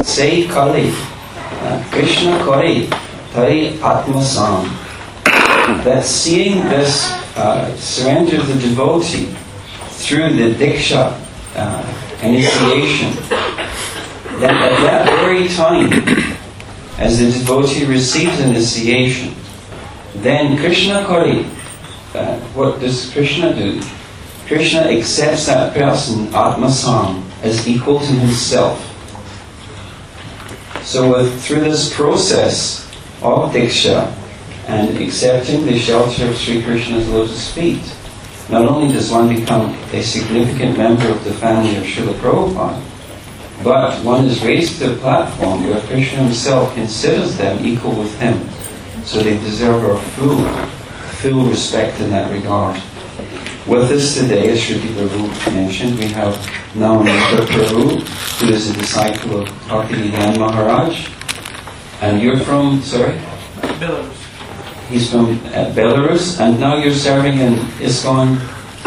Say Kali, Krishna Kali, Tari Atma Sam. That seeing this surrender of the devotee through the Diksha initiation, that at that very time, as the devotee receives initiation, then Krishna Kali, what does Krishna do? Krishna accepts that person, Atma-sam, as equal to himself. So through this process of Diksha and accepting the shelter of Sri Krishna's lotus feet, not only does one become a significant member of the family of Srila Prabhupada, but one is raised to a platform where Krishna himself considers them equal with him. So they deserve our full respect in that regard. With us today, as Shruti Prabhu mentioned, we have Namanita Prabhu, who is a disciple of Bhaktivedanta Maharaj. And you're from, Belarus. He's from Belarus, and now you're serving in ISKCON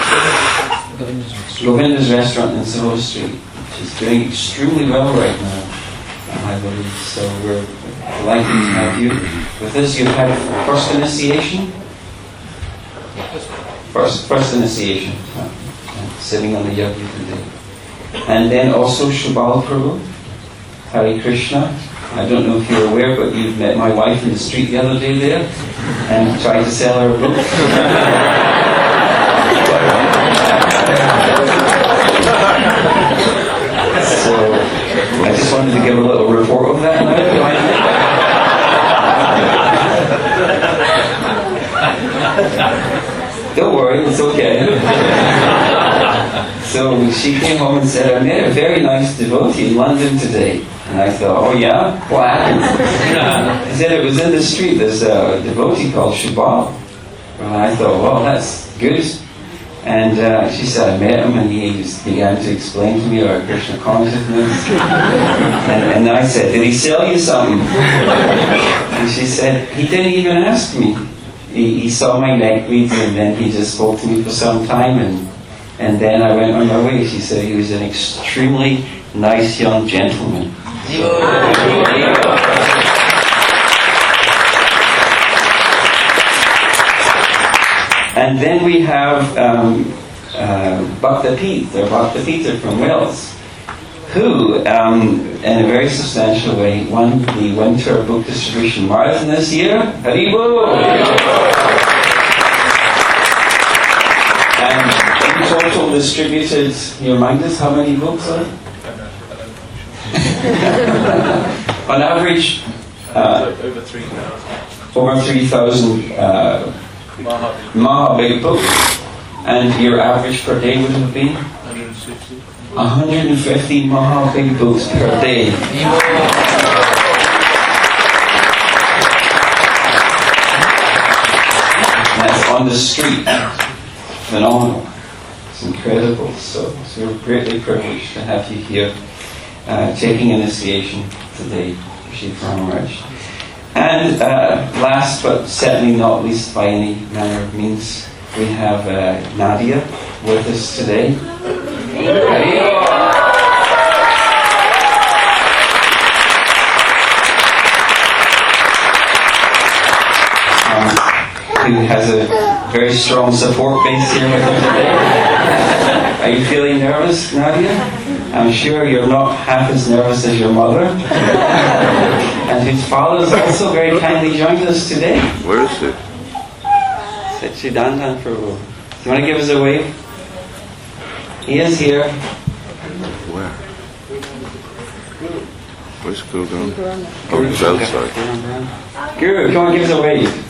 Govinda's restaurant in Soho Street, which is doing extremely well right now, I believe. So we're delighted to have you with us. You've had first initiation? First initiation, sitting on the yajna today. And then also Shubal Prabhu, Hare Krishna. I don't know if you're aware, but you met my wife in the street the other day there and tried to sell her a book. So I just wanted to give a little report of that now. Don't worry, it's okay. So she came home and said, I met a very nice devotee in London today. And I thought, oh yeah? What happened? He said it was in the street. There's a devotee called Shubal. And I thought, well, that's good. And she said, I met him and he began to explain to me about Krishna consciousness. and I said, did he sell you something? And she said, he didn't even ask me. He saw my neck beads and then he just spoke to me for some time and then I went on my way. She said he was an extremely nice young gentleman. And then we have Bhakta Peter from Wales, who, in a very substantial way, won the Winter Book Distribution Marathon this year. Haribo! And in total distributed, you remind us how many books are there? On average, over 3,000. Over 3,000 Mahabig books. And your average per day would have been? 150. 150 Mahabig books per day. That's on the street. Phenomenal. It's incredible. So we're greatly privileged to have you here taking initiation today, Shri Maharaj. And last but certainly not least by any manner of means, we have Nadia with us today. Who has a very strong support base here with us today. Are you feeling nervous, Nadia? I'm sure you're not half as nervous as your mother. And whose father has also very kindly joined us today. Where is he? Satchidananda Prabhu. Do you want to give us a wave? He is here. Where? Where's Guru going? Oh, he's outside. Guru, come on, give us a wave.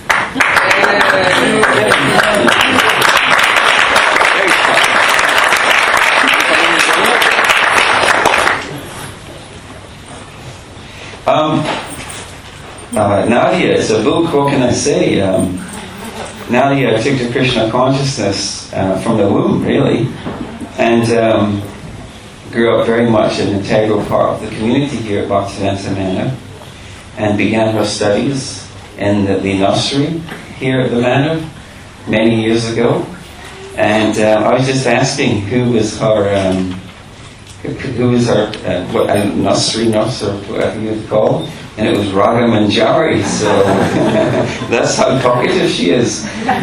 Nadia, it's a book, what can I say? Nadia took to Krishna consciousness from the womb, really, and grew up very much an integral part of the community here at Bhaktivedanta Manor, and began her studies in the nursery here at the Manor many years ago. And I was just asking who was her who was our nursery nurse or whatever you'd call, and it was Raga Manjari. So that's how talkative she is.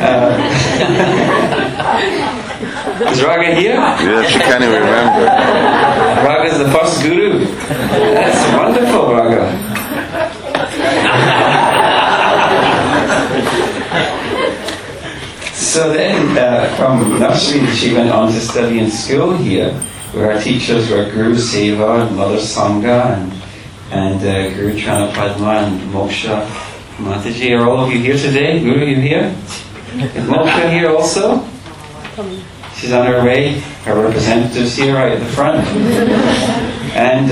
Is Raga here? Yes, she can't even remember. Raga is the first guru. That's wonderful, Raga. So then, from nursery, she went on to study in school here, where our teachers were Guru Seva and Mother Sangha and Guru Chanapadma and Moksha Mataji. Are all of you here today? Guru, are you here? Is Moksha here also? She's on her way. Her representative's here right at the front. And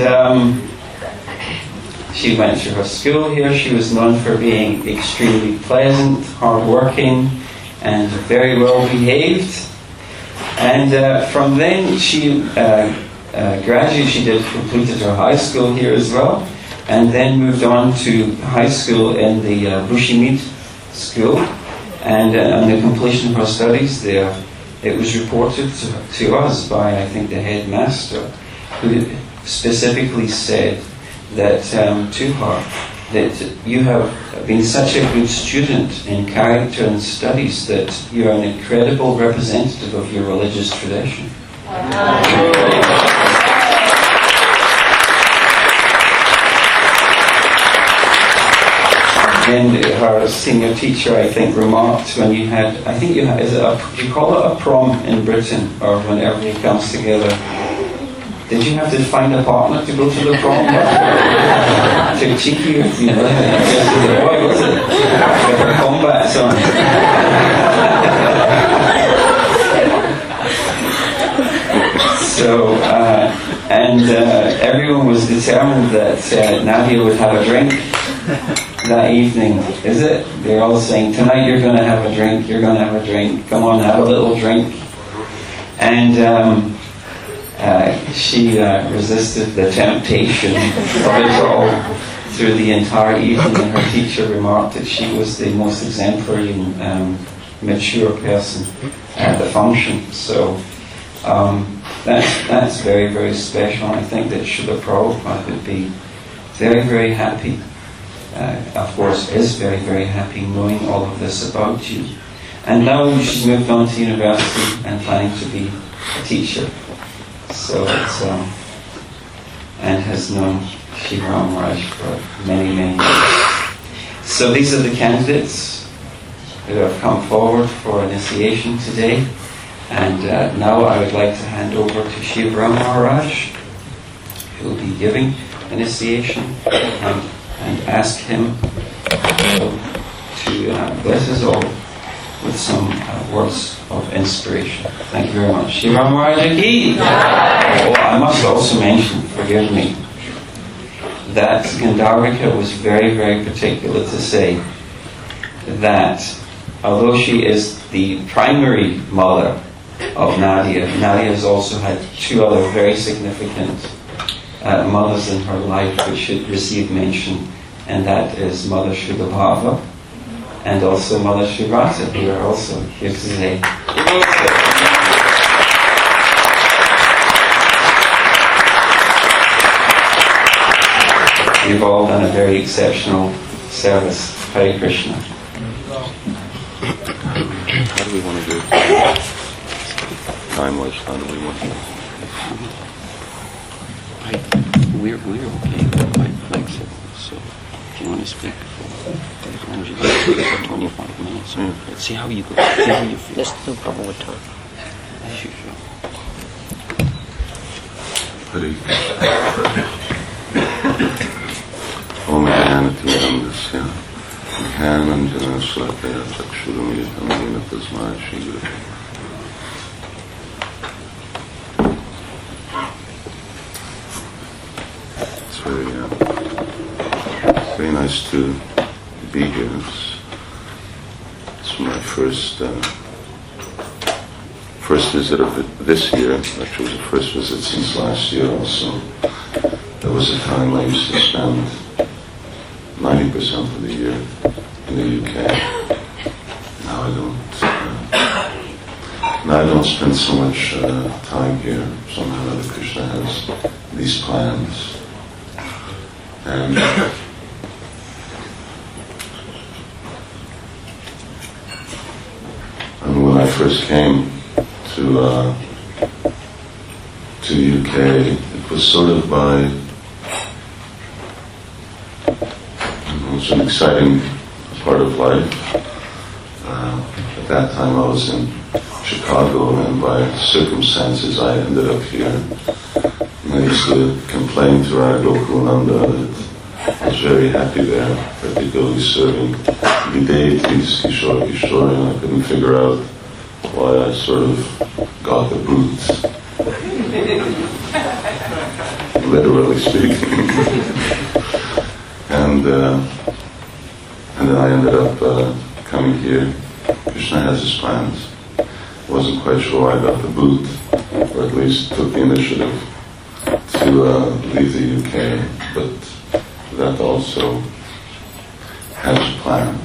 she went to her school here. She was known for being extremely pleasant, hard-working, and very well behaved. And from then she graduated, she completed her high school here as well, and then moved on to high school in the Bushimit school. And on the completion of her studies there, it was reported to us by, I think, the headmaster, who specifically said that to her, that you have been such a good student in character and studies that you are an incredible representative of your religious tradition. And her senior teacher, I think, remarked when you had, I think you had, do you call it a prom in Britain, or when everybody comes together? Did you have to find a partner to go to the prom? Too cheeky of you, what was it? With her combats on. So, everyone was determined that Nadia would have a drink that evening. Is it? They're all saying, tonight you're going to have a drink, you're going to have a drink, come on, have a little drink. And she resisted the temptation of it all through the entire evening, and her teacher remarked that she was the most exemplary and mature person at the function. So that's very, very special. I think that Srila Prabhupada would be very, very happy, of course is very, very happy knowing all of this about you. And now she's moved on to university and planning to be a teacher. So it's, and has known Shiva Maharaj for many, many years. So these are the candidates who have come forward for initiation today. And now I would like to hand over to Shiva Maharaj, who will be giving initiation, and ask him to bless us all with some words of inspiration. Thank you very much. Shiva Maharaj ki! Oh, I must also mention, forgive me, that Gandharvika was very, very particular to say that although she is the primary mother of Nadia, Nadia has also had two other very significant mothers in her life which should receive mention, and that is Mother Shribhava and also Mother Shrivata, who are also here today. You've all done a very exceptional service. Hare Krishna. How do we want to do it? Time-wise, how do we want to do it? We're okay. We're quite flexible. So if you want to speak for 25 minutes, let's see how you go. See how you feel. There's no problem with time. As usual. Hare Om Jnanatiramdasya Jnananjana Slakaya Chakshurumilitam Yena Tasmai Shri Guru. It's very nice to be here. It's my first visit of this year. Actually, it was the first visit since last year also. There was a time I used to spend 90% of the year in the UK. Now I don't don't spend so much time here. Somehow or other Krishna has these plans. And when I first came to UK, it was sort of it was an exciting part of life. At that time I was in Chicago, and by circumstances I ended up here. And I used to complain to our Gokulnanda that I was very happy there, particularly serving the deities, Kishore, and I couldn't figure out why I sort of got the boots, literally speaking. And then I ended up coming here. Krishna has his plans. Wasn't quite sure why I got the boot, or at least took the initiative to leave the UK, but that also has a plan.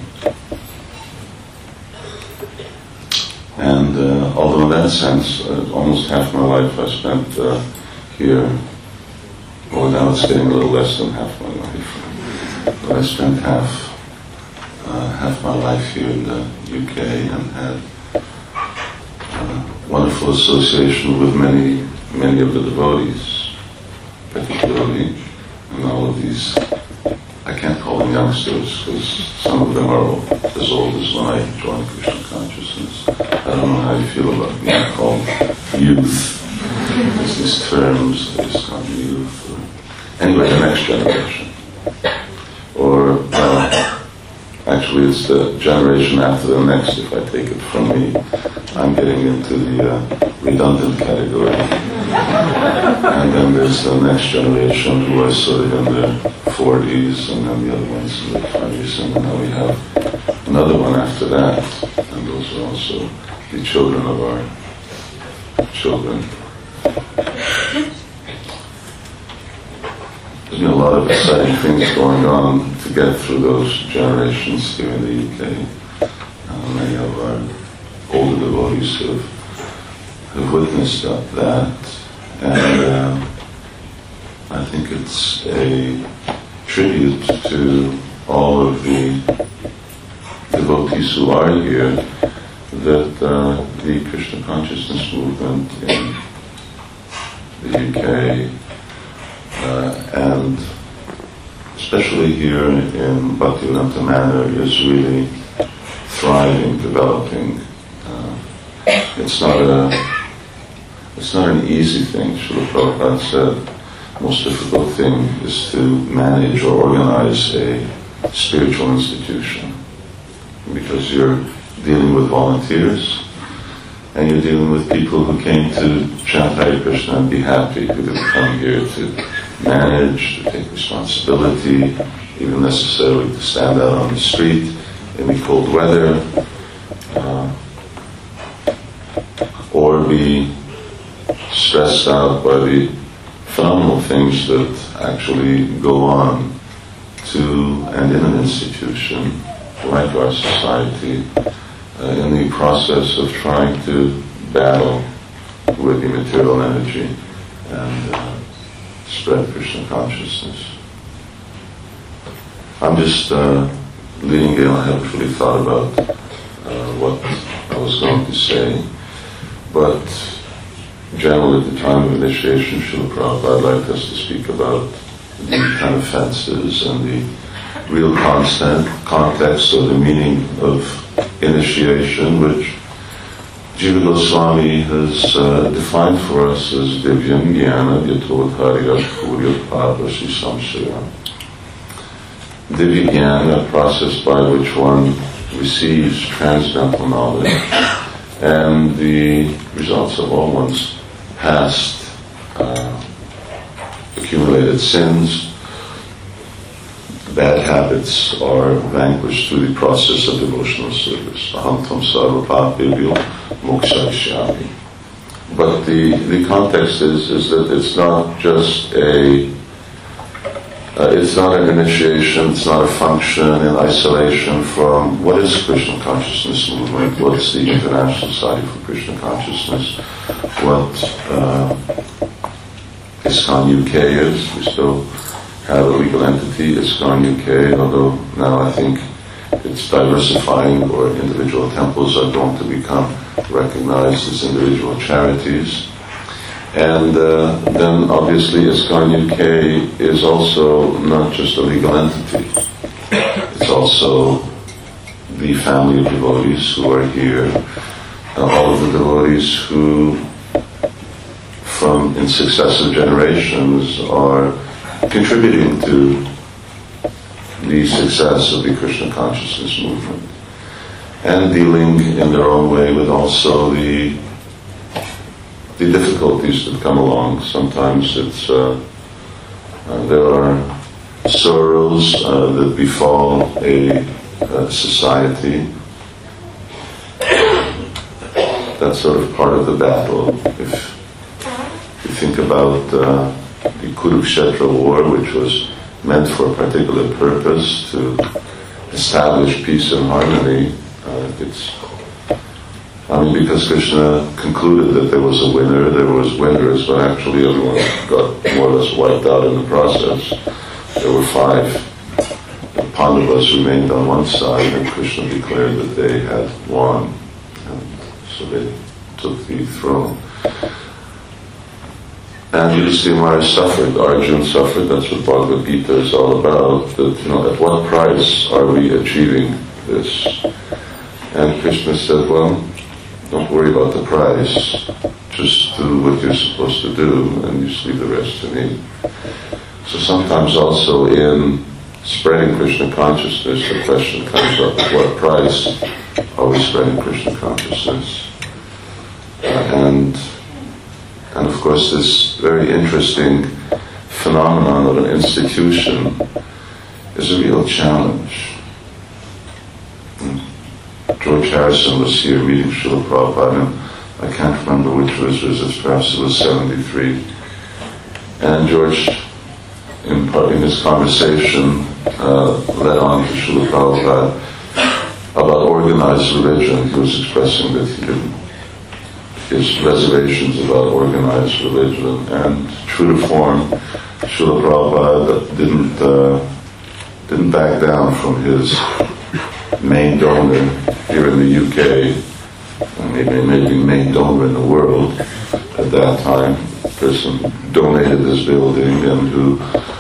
And although in that sense, almost half my life I spent here, well now it's getting a little less than half my life, but I spent half my life here in the UK and had wonderful association with many of the devotees, particularly, and all of these, I can't call them youngsters because some of them are as old as when I joined Krishna consciousness. I don't know how you feel about being called youth. There's these terms, they just call me youth. Anyway, the next generation. Or, actually it's the generation after the next, if I take it from me. I'm getting into the redundant category. And then there's the next generation who are sort of in their 40s, and then the other ones in their 20s, and now we have another one after that. And those are also the children of our children. There's been a lot of exciting things going on to get through those generations here in the UK. Many of our older devotees have witnessed that, and I think it's a tribute to all of the devotees who are here that the Krishna consciousness movement in the UK and especially here in Bhaktivedanta Manor is really thriving, developing. It's not an easy thing. Srila Prabhupada said the most difficult thing is to manage or organize a spiritual institution, because you're dealing with volunteers and you're dealing with people who came to chant Hare Krishna and be happy, who didn't come here to manage, to take responsibility, even necessarily to stand out on the street in the cold weather, or be stressed out by the phenomenal things that actually go on to and in an institution like our society in the process of trying to battle with the material energy and spread Krishna consciousness. I'm just leading in. I haven't really thought about what I was going to say, but generally at the time of initiation, Srila Prabhupada liked us to speak about the kind of fences and the real context or the meaning of initiation, which Jiva Goswami has defined for us as Divyam Jnana Yatodharya Kuryat Pavasi Samsaya. Divya Jnana, a process by which one receives transcendental knowledge and the results of all one's past accumulated sins, bad habits are vanquished through the process of devotional service. Aham tam sarva papebhyo mokshaishyami. But the context is that it's not just a it's not an initiation, it's not a function in isolation from what is Krishna Consciousness Movement, what's the International Society for Krishna Consciousness, what ISKCON UK is. We still have a legal entity, ISKCON UK, although now I think it's diversifying, or individual temples are going to become recognized as individual charities. And then obviously ISKCON UK is also not just a legal entity. It's also the family of devotees who are here, all of the devotees who in successive generations are contributing to the success of the Krishna Consciousness Movement, and dealing in their own way with also the difficulties that come along. Sometimes it's there are sorrows that befall a society. That's sort of part of the battle. If you think about the Kurukshetra war, which was meant for a particular purpose, to establish peace and harmony, because Krishna concluded that there was a winner, there was winners, but actually everyone got more or less wiped out in the process. There were 5. The Pandavas remained on one side, and Krishna declared that they had won. And so they took the throne. And Yudhisthira Maharaj suffered, Arjuna suffered. That's what Bhagavad Gita is all about. That, at what price are we achieving this? And Krishna said, well, don't worry about the price. Just do what you're supposed to do, and you just leave the rest to me. So sometimes also in spreading Krishna consciousness, the question comes up: at what price are we spreading Krishna consciousness? And of course, this very interesting phenomenon of an institution is a real challenge. George Harrison was here meeting Srila Prabhupada, and I can't remember which was perhaps it was 73. And George, in his conversation, led on to Srila Prabhupada about organized religion. He was expressing that his reservations about organized religion, and true to form, Srila Prabhupada didn't back down from his main donor here in the UK, maybe main donor in the world at that time, a person who donated this building and who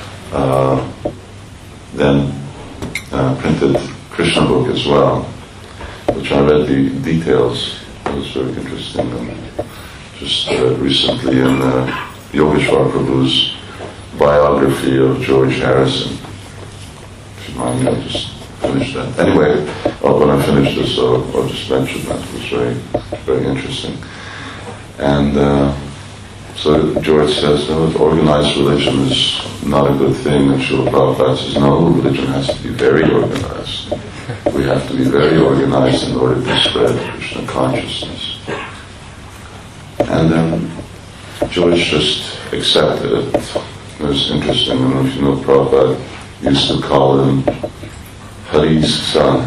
then printed Krishna book as well, which I read the details. It was very interesting. And just recently in Yogeshwar Prabhu's biography of George Harrison. If you mind, I'll just finish that. Anyway, when I finish this, I'll just mention that. It was very, very interesting. And so George says, no, organized religion is not a good thing. And Srila Prabhupada says, no, religion has to be very organized. We have to be very organized in order to spread Krishna consciousness. And then George just accepted it. It was interesting. I don't know if you know, Prabhupada used to call him Hari's son.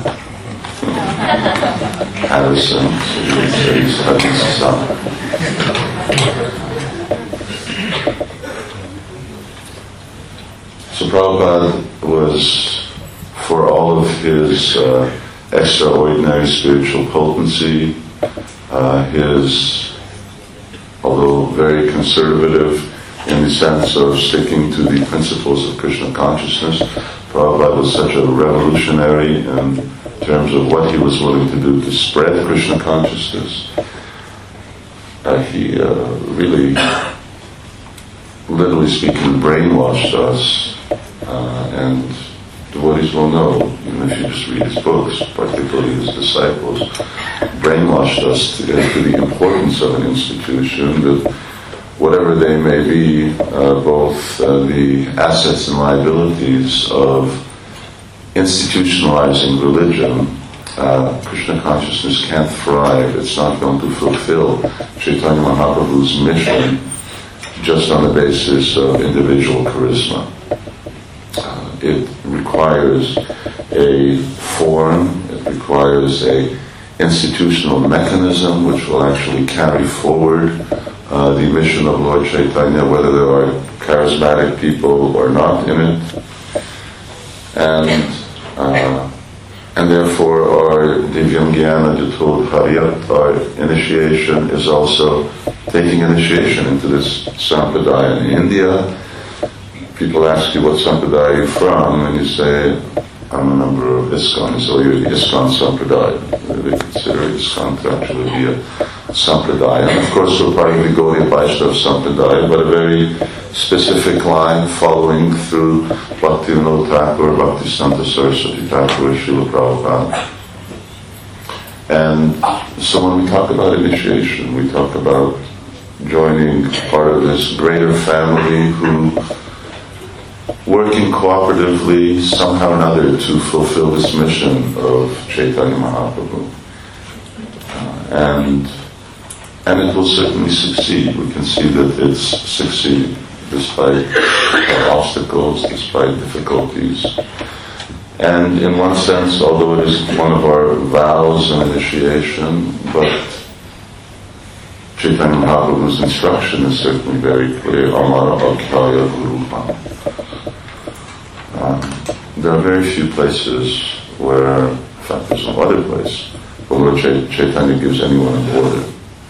Harrison, so he would say he's Hari's son. So Prabhupada was, for all of his extraordinary spiritual potency, his, although very conservative in the sense of sticking to the principles of Krishna consciousness, Prabhupada was such a revolutionary in terms of what he was willing to do to spread Krishna consciousness. He really, literally speaking, brainwashed us, and devotees will know, even if you just read his books, particularly his disciples, brainwashed us to the importance of an institution, that whatever they may be, both the assets and liabilities of institutionalizing religion, Krishna consciousness can't thrive. It's not going to fulfill Chaitanya Mahaprabhu's mission just on the basis of individual charisma. It requires a form, it requires a institutional mechanism which will actually carry forward the mission of Lord Chaitanya, whether there are charismatic people or not in it. And therefore our Divyam Jnana Jatul Hariyat, our initiation, is also taking initiation into this sampradaya. In India, people ask you, what sampradaya are you from? And you say, I'm a member of ISKCON. So you're the ISKCON sampradaya. They consider ISKCON to actually be a sampradaya. And of course we'll probably go the Vaishnava sampradaya, but a very specific line following through Bhaktivinoda Thakur, Bhaktisiddhanta Saraswati Thakur, Srila Prabhupada. And so when we talk about initiation, we talk about joining part of this greater family who, working cooperatively somehow or another to fulfill this mission of Chaitanya Mahaprabhu. And it will certainly succeed. We can see that it's succeeding despite obstacles, despite difficulties. And in one sense, although it is one of our vows and initiation, but Chaitanya Mahaprabhu's instruction is certainly very clear. Amara Akhya Gurupam. There are very few places where, in fact there's no other place, where Lord Chaitanya gives anyone an order.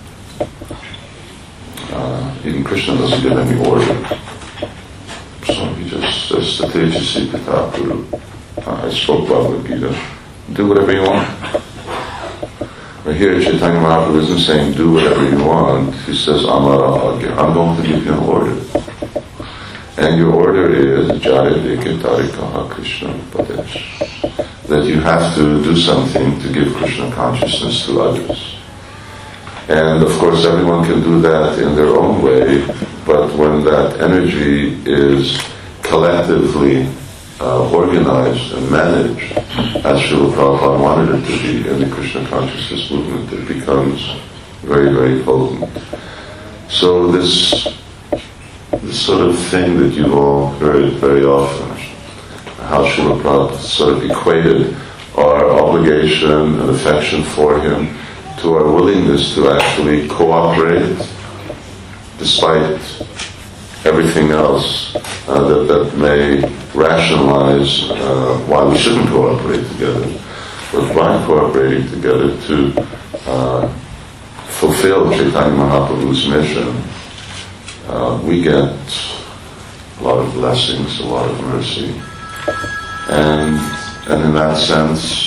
Even Krishna doesn't give any order. So he just says, Tatejasi Pitapuru, I spoke Bhagavad Gita, do whatever you want. But here Chaitanya Mahaprabhu isn't saying do whatever you want, he says Amara Agya, I'm going to give you an order. And your order is Jaradekatharikaha Krishna Padesh, that you have to do something to give Krishna consciousness to others. And of course everyone can do that in their own way, but when that energy is collectively organized and managed, as Srila Prabhupada wanted it to be in the Krishna consciousness movement, it becomes very, very potent. So this sort of thing that you've all heard very often, how Srila Prabhupada sort of equated our obligation and affection for him to our willingness to actually cooperate despite everything else that may rationalize why we shouldn't cooperate together. But by cooperating together to fulfill Chaitanya Mahaprabhu's mission, we get a lot of blessings, a lot of mercy. And in that sense,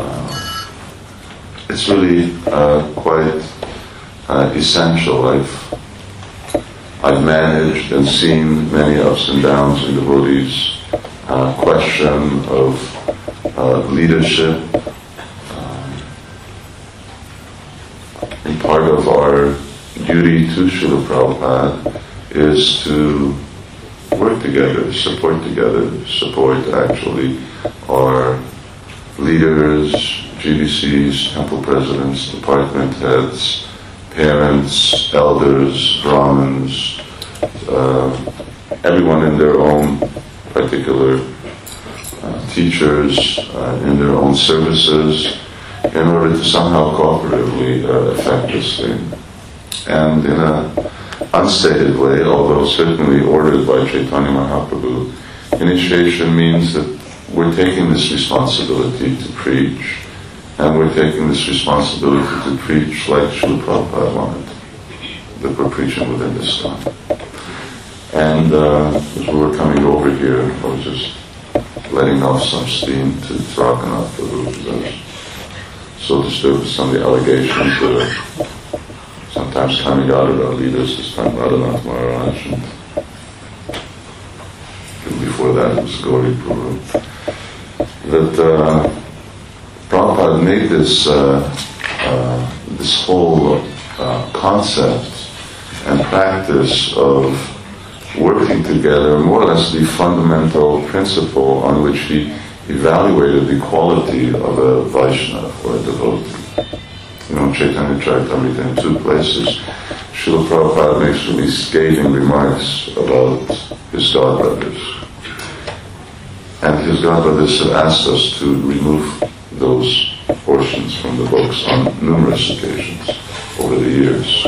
it's really quite essential. I've managed and seen many ups and downs in devotees, question of leadership. And part of our duty to Srila Prabhupada is to work together, support actually our leaders, GBCs, temple presidents, department heads, parents, elders, Brahmins, everyone in their own particular teachers, in their own services, in order to somehow cooperatively affect this thing. And in an unstated way, although certainly ordered by Chaitanya Mahaprabhu, initiation means that we're taking this responsibility to preach, and we're taking this responsibility to preach like Srila Prabhupada wanted, that we're preaching within this time. And as we were coming over here, I was just letting off some steam to Raghunath Prabhu, because I was so disturbed with some of the allegations that are sometimes coming out of our leaders, this time Radhanath Maharaj, and before that it was Gauri Prabhu, that Prabhupada made this whole concept and practice of working together more or less the fundamental principle on which he evaluated the quality of a Vaishnava or a devotee. You know, Chaitanya Charitamrita in two places, Srila Prabhupada makes really scathing remarks about his godbrothers. And his godbrothers have asked us to remove those portions from the books on numerous occasions over the years.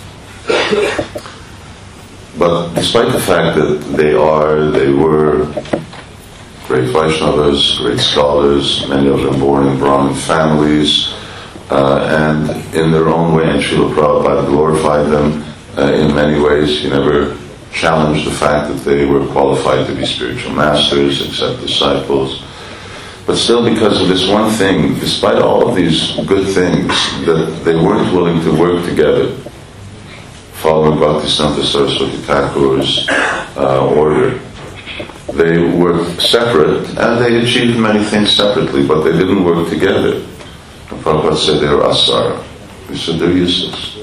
But despite the fact that they were great Vaishnavas, great scholars, many of them born in Brahmin families, and in their own way, and Srila Prabhupada glorified them in many ways. He never challenged the fact that they were qualified to be spiritual masters, except disciples. But still, because of this one thing, despite all of these good things, that they weren't willing to work together, following Bhaktisiddhanta Saraswati Thakur's order. They were separate, and they achieved many things separately, but they didn't work together. And Prabhupada said they were asara. He said they're useless.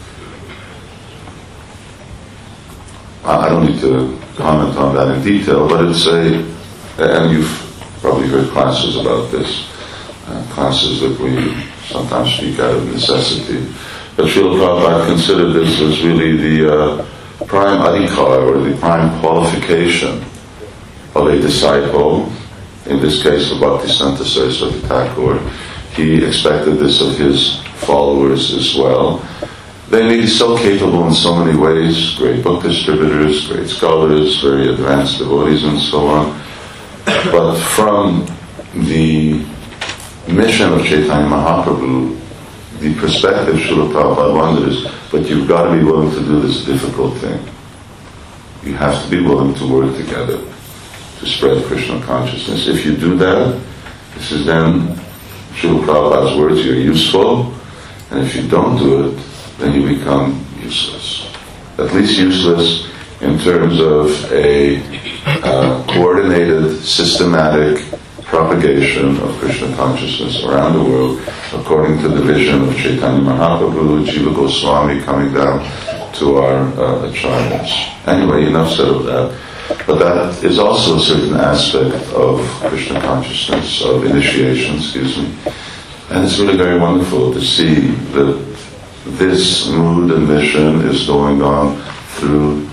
I don't need to comment on that in detail, but it's and you've probably heard classes about this, classes that we sometimes speak out of necessity. But Srila Prabhupada considered this as really the prime adhikar, or the prime qualification of a disciple, in this case of Bhaktisiddhanta Saraswati Thakur. He expected this of his followers as well. They may be so capable in so many ways, great book distributors, great scholars, very advanced devotees and so on. But from the mission of Chaitanya Mahaprabhu, the perspective Srila Prabhupada wanted is, but you've got to be willing to do this difficult thing. You have to be willing to work together to spread Krishna consciousness. If you do that, this is then Srila Prabhupada's words, you're useful, and if you don't do it, then you become useless. At least useless in terms of a coordinated, systematic propagation of Krishna consciousness around the world, according to the vision of Chaitanya Mahaprabhu, Jiva Goswami coming down to our acharyas. Anyway, enough said of that. But that is also a certain aspect of Krishna consciousness, of initiation, And it's really very wonderful to see that this mood and mission is going on through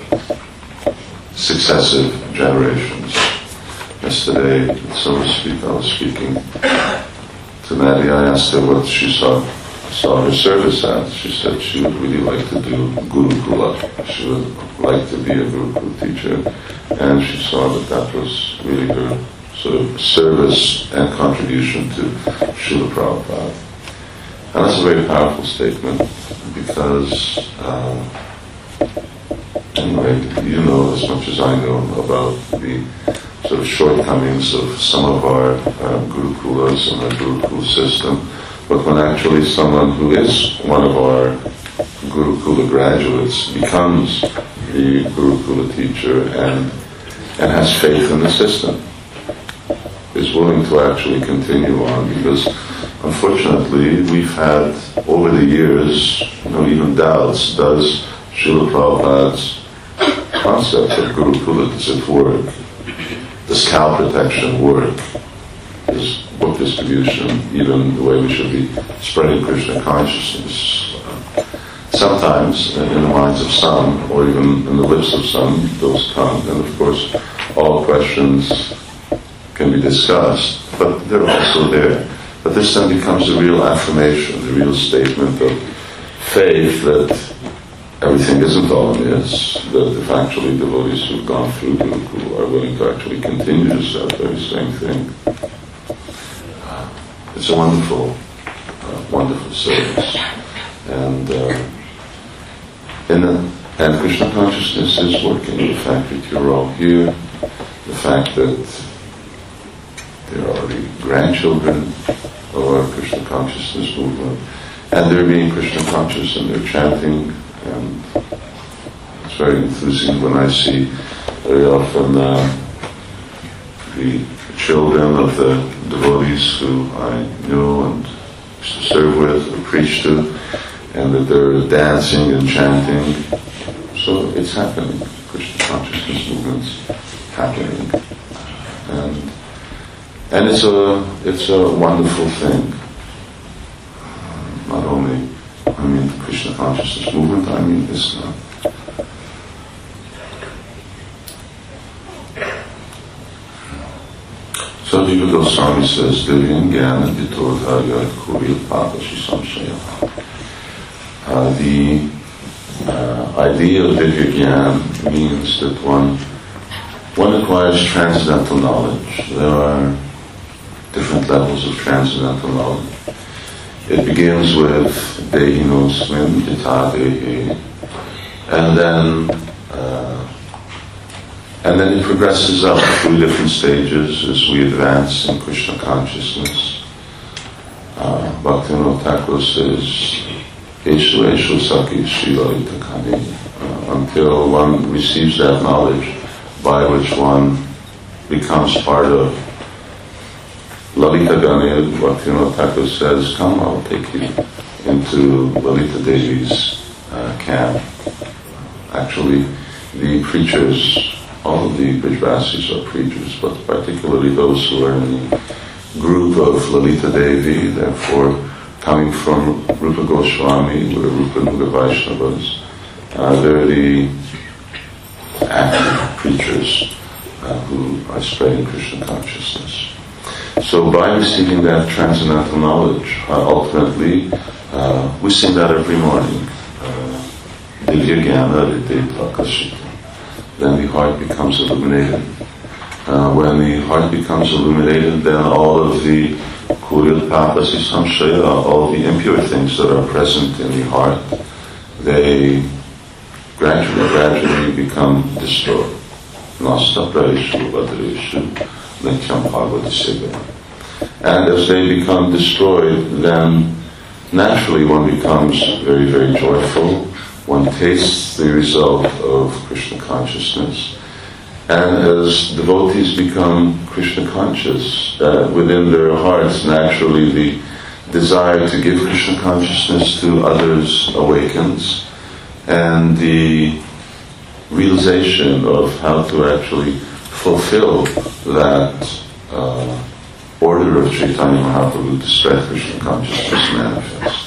successive generations. Yesterday, so to speak, I was speaking to Maddie. I asked her what she saw her service at. She said she would really like to do Gurukula. She would like to be a Gurukula teacher, and she saw that was really her sort of service and contribution to Srila Prabhupada. And that's a very powerful statement, because anyway, you know as much as I know about the sort of shortcomings of some of our Gurukulas and our Gurukula system. But when actually someone who is one of our Gurukula graduates becomes the Gurukula teacher and has faith in the system, is willing to actually continue on, because unfortunately we've had over the years, even doubts, does Srila Prabhupada's concept of Gurukula, does it work? Does cow protection work? Is book distribution even the way we should be spreading Krishna consciousness? Sometimes, in the minds of some, or even in the lips of some, those come. And of course, all questions can be discussed, but they're also there. But this then becomes a real affirmation, a real statement of faith that everything isn't all it is, that if actually devotees who've gone through Gurukula are willing to actually continue to say the very same thing. It's a wonderful, wonderful service. And Krishna consciousness is working. The fact that you're all here, the fact that there are the grandchildren of our Krishna consciousness movement, and they're being Krishna conscious and they're chanting, and it's very enthusing when I see very often the children of the devotees who I knew and used to serve with and preach to, and that they're dancing and chanting. So it's happening. Krishna consciousness movement's happening, and it's a wonderful thing. Not only, Krishna consciousness movement, Islam. So Jiva Goswami says, Divyan Gyana Ditodhaya Kuril Papashi Samshaya. The idea of Divya Gyan means that one acquires transcendental knowledge. There are different levels of transcendental knowledge. It begins with Dehinosmin, Dita Dehi, and then it progresses up through different stages as we advance in Krishna consciousness. Bhaktivinoda Thakur says, Eshu Eshu Saki Shilalita Kani, until one receives that knowledge by which one becomes part of Lalita Gani. Bhaktivinoda Thakur says, come, I'll take you into Lalita Devi's camp. Actually, the preachers, all of the Brijvasis are preachers, but particularly those who are in the group of Lalita Devi, therefore coming from Rupa Goswami, or Rupa Nuga Vaishnavas, they're the active preachers who are spreading Krishna consciousness. So by receiving that transcendental knowledge, ultimately, we sing that every morning. Divya Gyana Ridhe Prakashita. Then the heart becomes illuminated. When the heart becomes illuminated, then all of the Kuril Papasi Samshaya, all the impure things that are present in the heart, they gradually become destroyed. Nasta Praishu Vadreshu Nityam Bhagavati Seva. And as they become destroyed, then naturally one becomes very, very joyful. One tastes the result of Krishna consciousness. And as devotees become Krishna conscious, within their hearts, naturally the desire to give Krishna consciousness to others awakens, and the realization of how to actually fulfill that order of Chaitanya Mahaprabhu to spread Krishna consciousness manifests.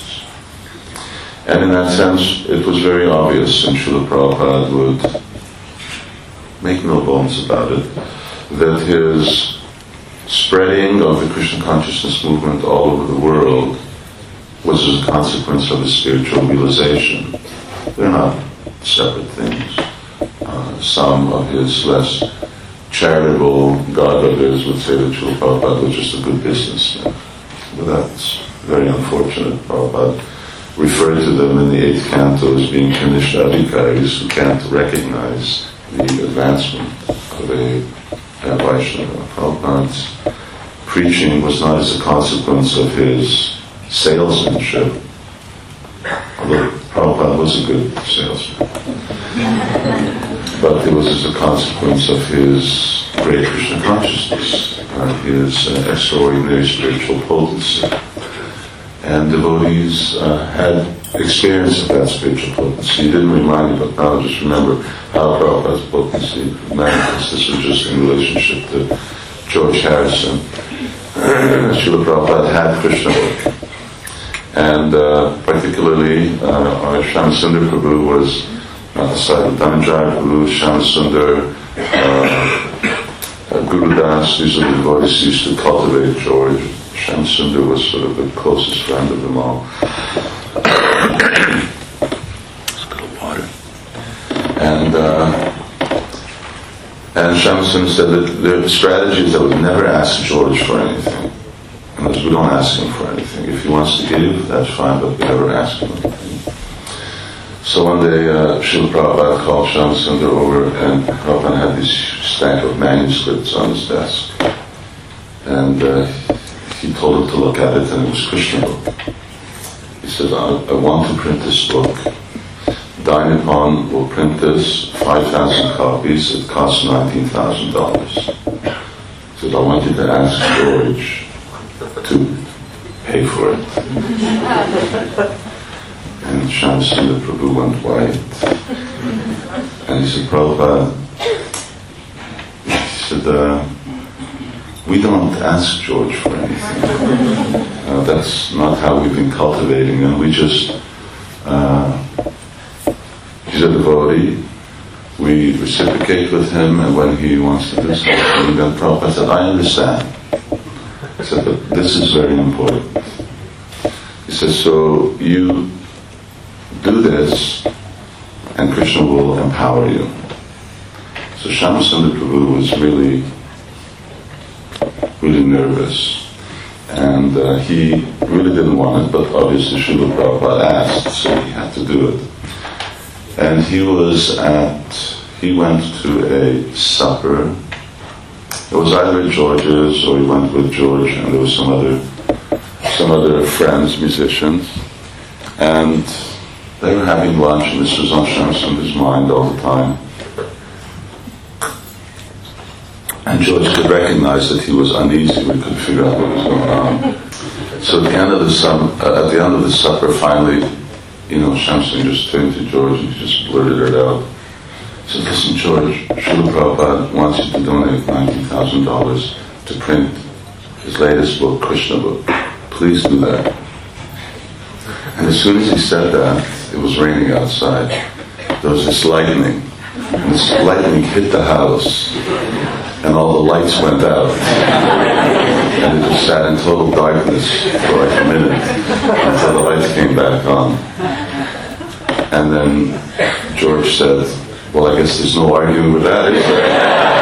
And in that sense, it was very obvious, and Srila Prabhupada would make no bones about it, that his spreading of the Krishna consciousness movement all over the world was as a consequence of his spiritual realization. They're not separate things. Some of his less charitable godbrothers would say that Srila Prabhupada was just a good businessman. But that's very unfortunate. Prabhupada referred to them in the 8th canto as being Kanishta Adhikaris who can't recognize the advancement of a Vaishnava. Prabhupada's preaching was not as a consequence of his salesmanship, although Prabhupada was a good salesman, but it was as a consequence of his great Krishna consciousness, his extraordinary spiritual potency. And devotees had experience of that spiritual potency. He didn't remind me, but now just remember how Prabhupada's potency manifests. This was just in relationship to George Harrison. Srila Prabhupada had Krishna book. And particularly our Shyamasundar Prabhu was aside Dhananjaya Prabhu, Shyamasundar, Guru Das, these are the devotees who used to cultivate George. Shyamasundar was sort of the closest friend of them all. Let's go water. And Shyamasundar said that their strategy is that we never ask George for anything. Because we don't ask him for anything. If he wants to give, that's fine, but we never ask him anything. So one day, Srila Prabhupada called Shyamasundar over, and Prabhupada had this stack of manuscripts on his desk. And he told him to look at it, and it was Krishna book. He said, I want to print this book. Dai Nippon will print this, 5,000 copies. It costs $19,000. He said, I want you to ask George to pay for it. And Shyamasundar Prabhu went white. And he said, Prabhupada, he said, we don't ask George for anything. That's not how we've been cultivating him. We just, he's a devotee. we reciprocate with him, and when he wants to do something, then Prabhupada said, I understand. He said, but this is very important. He says, so you do this, and Krishna will empower you. So Shyamasundar Prabhu was really nervous. And he really didn't want it, but obviously Srila Prabhupada asked, so he had to do it. And he went to a supper. It was either at George's, or he went with George, and there was some other friends, musicians. And they were having lunch, and this was on Shyamasundara's mind all the time. And George could recognize that he was uneasy. We couldn't figure out what was going on. So at the end of the supper, finally, Shyamasundar just turned to George and he just blurted it out. He said, listen, George, Srila Prabhupada wants you to donate $90,000 to print his latest book, Krishna book. Please do that. And as soon as he said that, it was raining outside. There was this lightning. And this lightning hit the house. And all the lights went out. And it just sat in total darkness for like a minute until the lights came back on. And then George said, well, I guess there's no arguing with that, is there?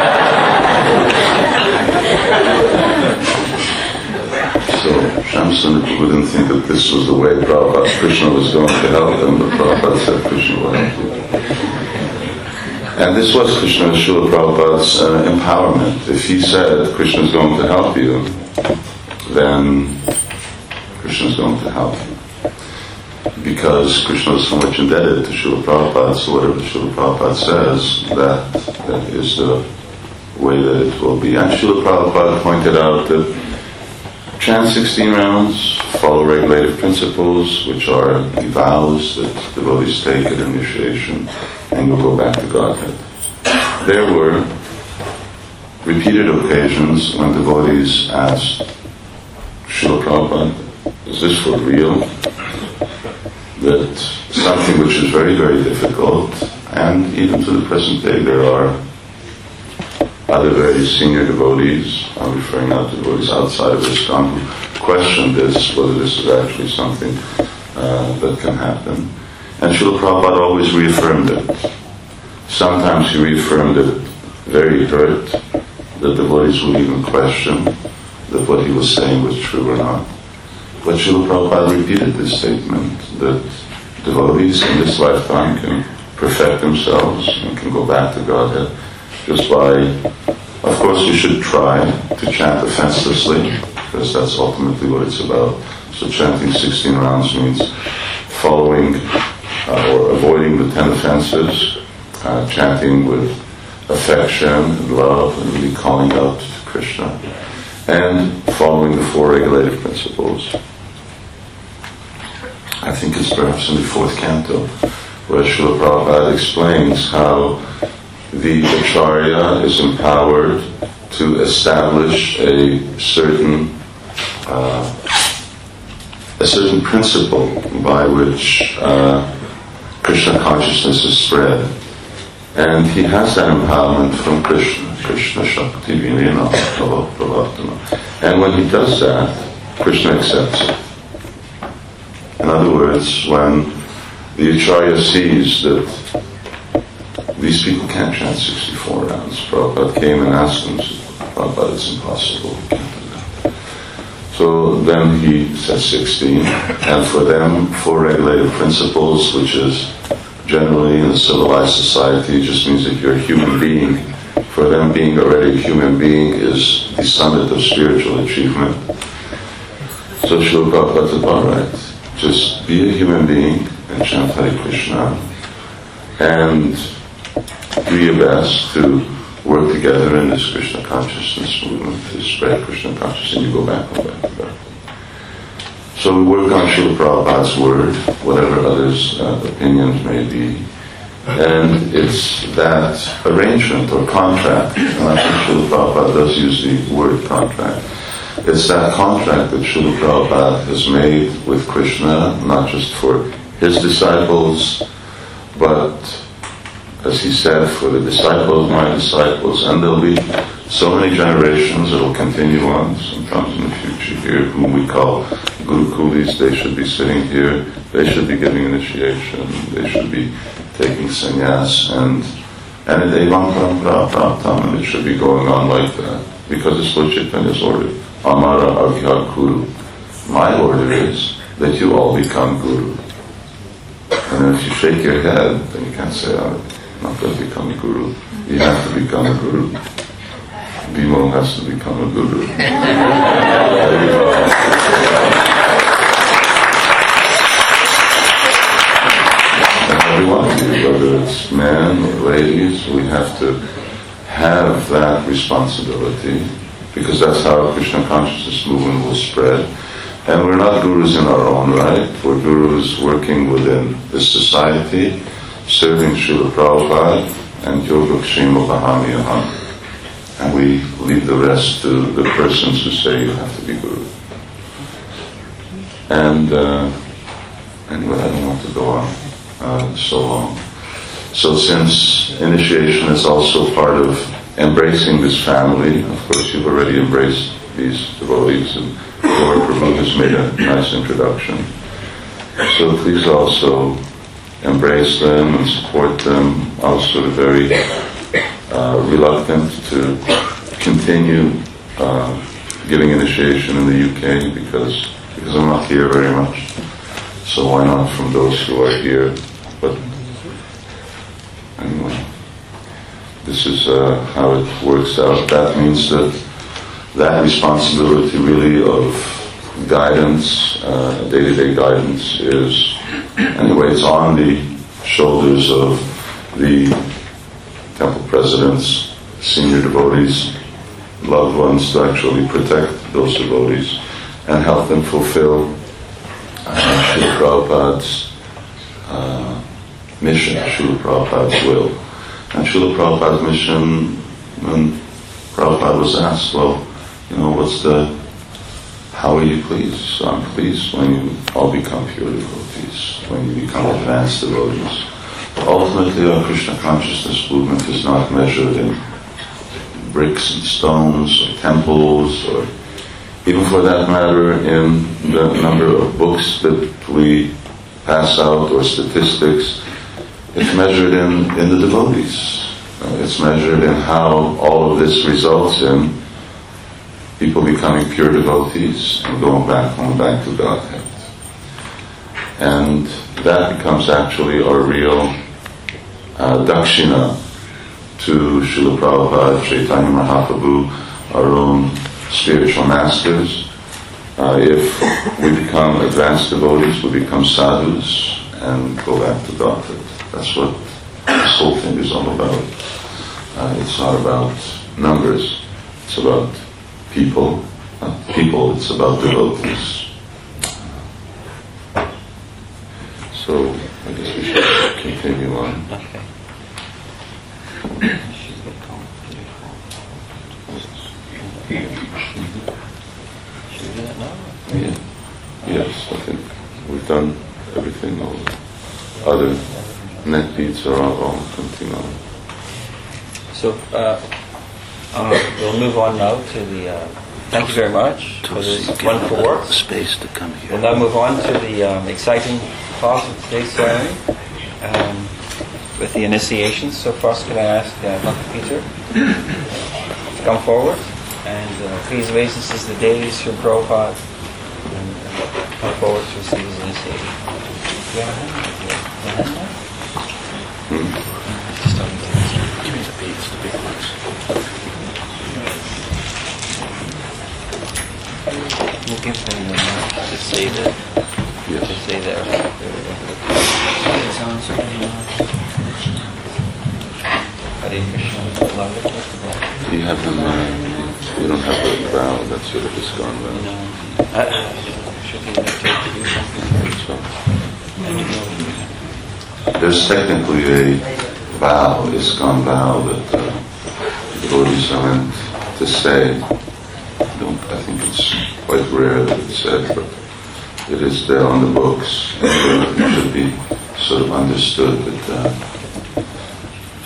So Shyamasundar didn't think that this was the way Krishna was going to help him, but Prabhupada said Krishna will help you. And this was Srila Prabhupada's empowerment. If he said Krishna is going to help you, then Krishna is going to help you. Because Krishna is so much indebted to Srila Prabhupada, so whatever Srila Prabhupada says, that is the way that it will be. And Srila Prabhupada pointed out that chant 16 rounds, follow regulative principles, which are the vows that devotees take at initiation, and you'll go back to Godhead. There were repeated occasions when devotees asked Srila Prabhupada, is this for real? That something which is very, very difficult, and even to the present day there are other very senior devotees, I'm referring now to devotees outside of ISKCON, who question this, whether this is actually something that can happen. And Srila Prabhupada always reaffirmed it. Sometimes he reaffirmed it very hurt, that devotees would even question that what he was saying was true or not. But Srila Prabhupada repeated this statement, that devotees in this lifetime can perfect themselves and can go back to Godhead just by, of course you should try to chant offenselessly, because that's ultimately what it's about. So chanting 16 rounds means following or avoiding the 10 offenses, chanting with affection and love and really calling out to Krishna, and following the 4 regulative principles. I think it's perhaps in the 4th canto, where Srila Prabhupada explains how the Acharya is empowered to establish a certain principle by which Krishna consciousness is spread. And he has that empowerment from Krishna, Krishna Shakti Vinena Pravartana. And when he does that, Krishna accepts it. In other words, when the Acharya sees that these people can't chant 64 rounds, Prabhupada came and asked him, Prabhupada, it's impossible, we can't do that. So then he said 16, and for them, 4 regulative principles, which is generally in a civilized society, just means that you're a human being. For them, being already a human being is the summit of spiritual achievement. So Srila Prabhupada said, all right, just be a human being and chant Hare Krishna, and do your best to work together in this Krishna consciousness movement, to spread Krishna consciousness, and you go back and back and back. So we work on Srila Prabhupada's word, whatever others' opinions may be. And it's that arrangement or contract, and I think Srila Prabhupada does use the word contract. It's that contract that Srila Prabhupada has made with Krishna, not just for his disciples, but as he said, for the disciple of my disciples, and there'll be so many generations that will continue on, sometimes in the future here, whom we call Gurukulis. They should be sitting here, they should be giving initiation, they should be taking sannyas, and it's Evam Parampara Praptam, and it should be going on like that, because it's Lord Chaitanya's order. Amara Agya Guru. My order is that you all become Guru. And if you shake your head, then you can't say, I'm not going to become a Guru. You have to become a Guru. Bhimo has to become a Guru. And everyone of you, whether it's men or ladies, we have to have that responsibility, because that's how Krishna consciousness movement will spread. And we're not gurus in our own right. We're gurus working within this society, serving Srila Prabhupada and Yoga Kshema Bahamiyaham. And we leave the rest to the persons who say you have to be guru. And anyway, I don't want to go on so long. So since initiation is also part of embracing this family, of course you've already embraced these devotees, and Lord Prabhu has made a nice introduction. So please also embrace them and support them. I was sort of very reluctant to continue giving initiation in the UK because I'm not here very much. So why not from those who are here? But anyway, this is how it works out. That means that responsibility really of guidance, day-to-day guidance is, anyway, it's on the shoulders of the temple presidents, senior devotees, loved ones, to actually protect those devotees and help them fulfill Srila Prabhupada's mission, Srila Prabhupada's will. And Srila Prabhupada's mission, when Prabhupada was asked, well, how are you pleased? So I'm pleased when you all become pure devotees, when you become advanced devotees. But ultimately, our Krishna consciousness movement is not measured in bricks and stones or temples, or even for that matter in the number of books that we pass out or statistics. It's measured in the devotees. It's measured in how all of this results in people becoming pure devotees and going back to Godhead. And that becomes actually our real dakshina to Srila Prabhupada, Chaitanya Mahaprabhu, our own spiritual masters. If we become advanced devotees, we become sadhus and go back to Godhead. That's what this whole thing is all about. It's not about numbers. It's about people. Not people, it's about devotees. So I guess we should continue on. Okay. Should we do that now? Yeah. Yes, I think we've done everything. All other net beats are all continuing. So we'll move on now to the. Thank you very much for this wonderful work. Space to come here. We'll now move on to the exciting part of today's ceremony with the initiations. So first, can I ask Dr. Peter to come forward and please raise this is the days from Prabhupada and come forward to receive his initiation. Do you have a hand? Give me the beads, the big ones. We'll give them just say that. Yes. Just say there. Hare Krishna. Do you have them? You don't have a vow. That's sort of just gone well. No. Should be There's technically a vow, ISKCON vow, that the devotees are meant to say. I think it's quite rare that it's said, but it is there on the books. And it should be sort of understood that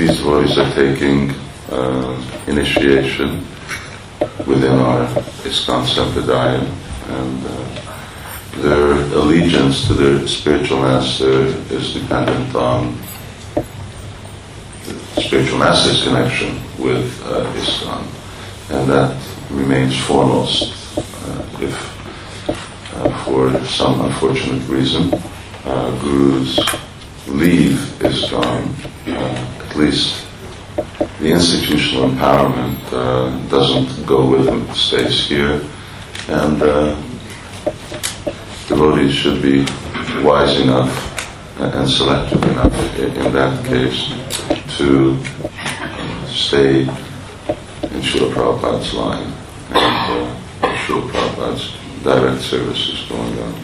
these devotees are taking initiation within our ISKCON Sampradaya, and their allegiance to their spiritual master is dependent on the spiritual master's connection with ISKCON, and that remains foremost. If for some unfortunate reason gurus leave ISKCON, at least the institutional empowerment doesn't go with them, it stays here, and devotees should be wise enough and selective enough in that case to stay in Srila Prabhupada's line, and Srila Prabhupada's direct service is going on.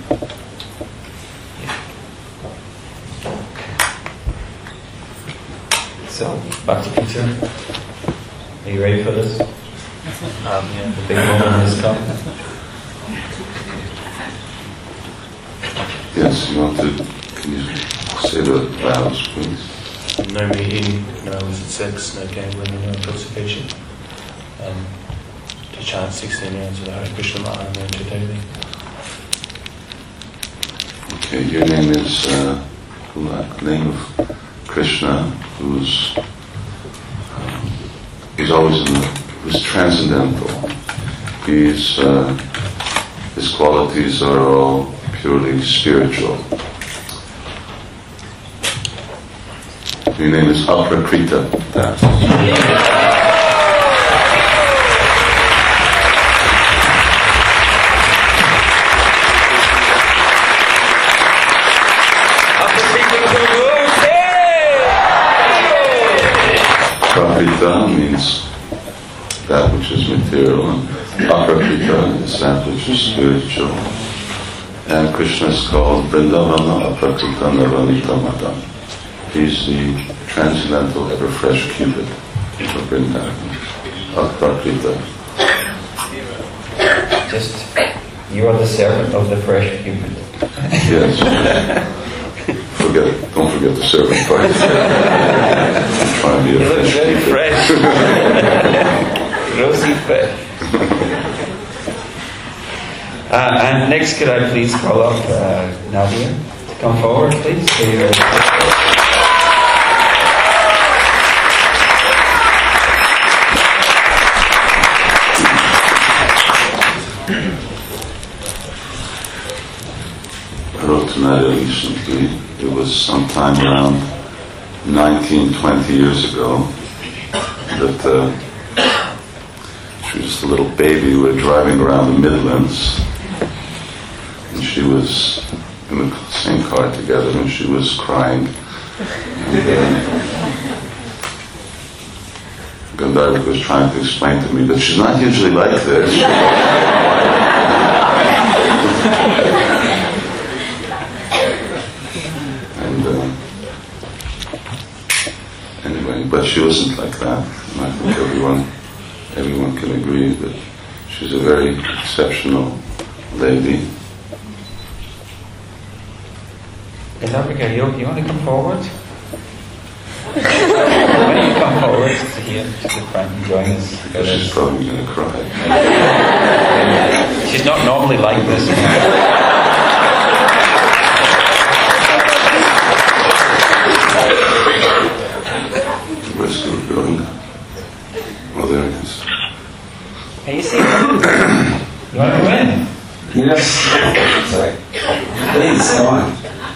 So, back to Peter. Are you ready for this? The big moment has come. Yes, you want to, can you say the vows, please? No meeting, no illicit sex, no gambling, no intoxication. To chant 16 rounds of the Hare Krishna Maha mantra daily. Okay, your name is the name of Krishna, who's always who's transcendental. His qualities are all purely spiritual. Your name is Aprakrita Das. Prakrita means that which is material, and Aprakrita is that which is spiritual. And Krishna is called Vrindavana Aprakrita Navanita Madam. He's the transcendental, ever-fresh Cupid of Vrindavan. Aprakrita. Just, you are the servant of the fresh Cupid. Yes. Don't forget the servant part. Try and be a You look very fresh. fresh. Rosy fresh. And next, could I please call up Nadia to come forward, please? I wrote to Nadia recently. It was sometime around 19-20 years ago that she was just a little baby. We were driving around the Midlands, and she was in the same car together, and she was crying. And Gandharva was trying to explain to me that she's not usually like this. Anyway, but she wasn't like that. And I think everyone can agree that she's a very exceptional lady. Gandharva, you want to come forward? Why don't you come forward to here, to the front and join us? She's probably going to cry. She's not normally like this. Where's the going? Oh, there it is. Hey, you see it? You want to go in? Yes. Sorry. Please, go on.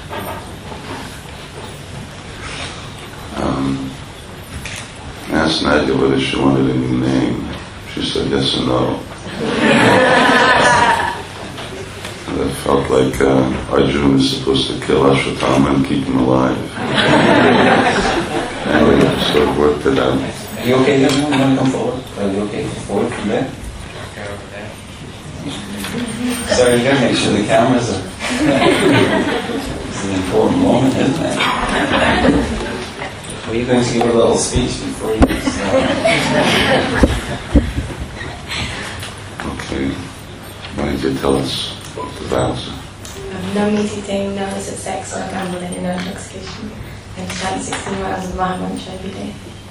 I asked Nadia whether she wanted a new name. She said yes and no. And I felt like Arjuna is supposed to kill Ashwatthama and keep him alive. Anyway, we sort of worked it out. You okay, everyone? You want to come forward? Are you okay? Forward from there? Sorry, you gotta make sure the cameras are... It's an important moment, isn't it? Were you going to give a little speech before you start? Okay. Why don't you tell us what the vows are? No meat eating, no illicit sex or gambling, and no intoxication. And to chant 16 rounds of Maha Mantra every day.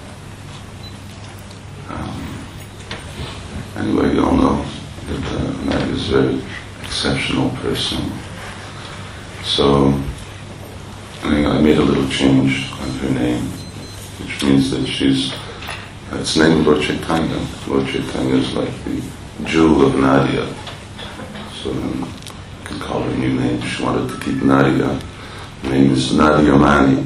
Anyway, you all know that Nadia is a very exceptional person. So, I made a little change on her name, which means that it's the name of Lord Chaitanya. Lord Chaitanya is like the jewel of Nadia. So you can call her a new name. She wanted to keep Nadia. Her name is Nadia Mani.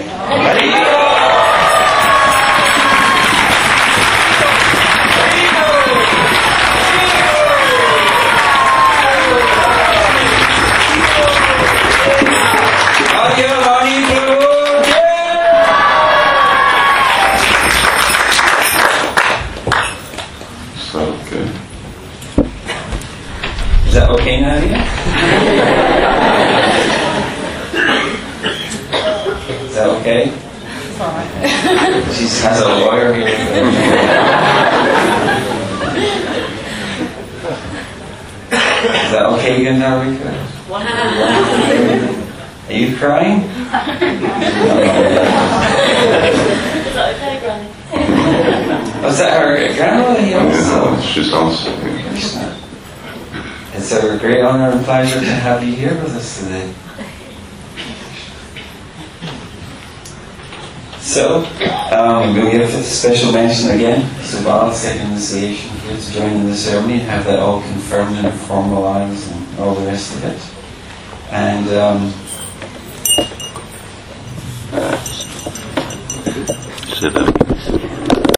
Is that okay, Nadia? Is that okay? She has a lawyer here. Is that okay again, Narika? Are you crying? Was that her grandmother? Yeah, she's also. It's a great honor and pleasure to have you here with us today. So, we'll give a special mention again to Subal, second initiation here to join in the ceremony and have that all confirmed and formalized and all the rest of it. And Sit up.